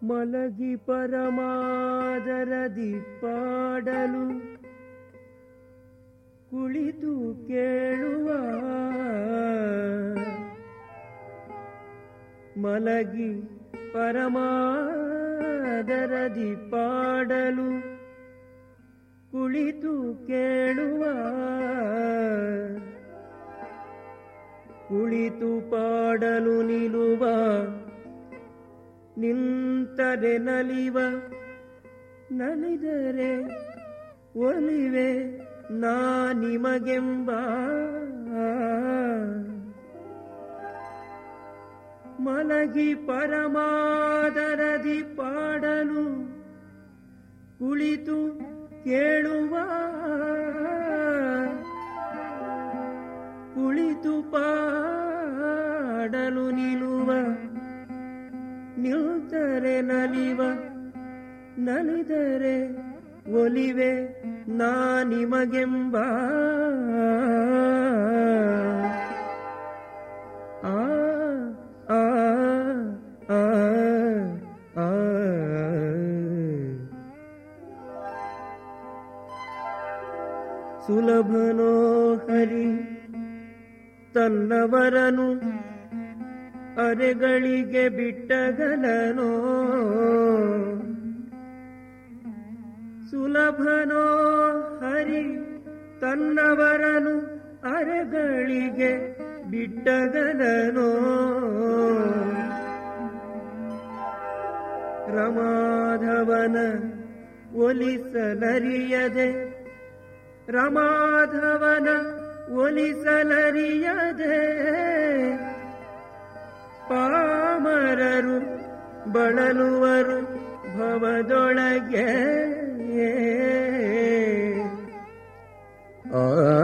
ಮಲಗಿ ಪರಮಾದರದಿ ಪಾಡಲು ಕುಳಿತು ಕೇಳುವ, ಮಲಗಿ ಪರಮಾದರದಿ ಪಾಡಲು ಕುಳಿತು ಕೇಳುವ, ಕುಳಿತು ಪಾಡಲು ನಿಲ್ಲುವ, ನಿಂತರೆ ನಲಿವ, ನಲಿದರೆ ಒಲಿವೆ ನಾ ನಿಮಗೆಂಬ, ಮಲಗಿ ಪರಮಾದರದಿ ಪಾಡಲು ಕುಳಿತು ಕೇಳುವ, ಕುಳಿತು ಪಾಡಲು ನಿಲ್ಲುವ, ನಿಲ್ತರೆ ನಲಿವ, ನಲಿದರೆ ಒಲಿವೆ ನಾ ನಿಮಗೆಂಬ, ಆ ಆ ಆ ಆ ಸುಲಭನೋ ಹರಿ ತನ್ನವರನು ಅರೆಗಳಿಗೆ ಬಿಟ್ಟಗಲನೋ, ಸುಲಭನೋ ಹರಿ ತನ್ನವರನು ಅರೆಗಳಿಗೆ ಬಿಟ್ಟಗಲನೋ, ರಮಾಧವನ ಒಲಿಸಲರಿಯದೆ, ರಮಾಧವನ ಒಲಿಸಲರಿಯದೆ ಪಾಮರರು ಬಳಲುವರು ಭವದೊಳಗೆ. ಆ